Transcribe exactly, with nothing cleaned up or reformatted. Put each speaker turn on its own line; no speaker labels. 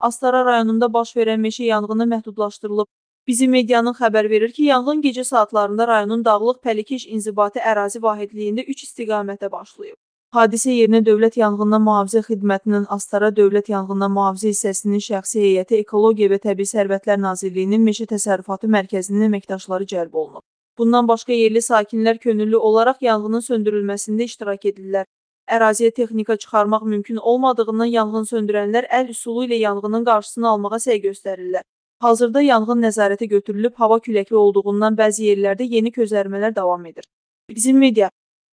Astara rayonunda baş verən meşə yanğını məhdudlaşdırılıb. Bizim medianın xəbər verir ki, yanğın gecə saatlarında rayonun Dağlıq Pəlikeş inzibati ərazi vahidliyində üç istiqamətə başlayıb. Hadisə yerinə Dövlət Yanğından Mühafizə Xidmətinin Astara Dövlət Yanğından Mühafizə hissəsinin şəxsi heyəti, Ekologiya və Təbii Sərvətlər Nazirliyinin Meşə Təsərrüfatı Mərkəzinin əməkdaşları cəlb olunub. Bundan başqa yerli sakinlər könüllü olaraq yanğının söndürülməsində iştirak edirlər. Əraziyə texnika çıxarmaq mümkün olmadığından yanğın söndürənlər əl üsulu ilə yanğının qarşısını almağa səy göstərirlər. Hazırda yanğın nəzarətə götürülüb, hava küləkli olduğundan bəzi yerlərdə yeni közərmələr davam edir. Bizim media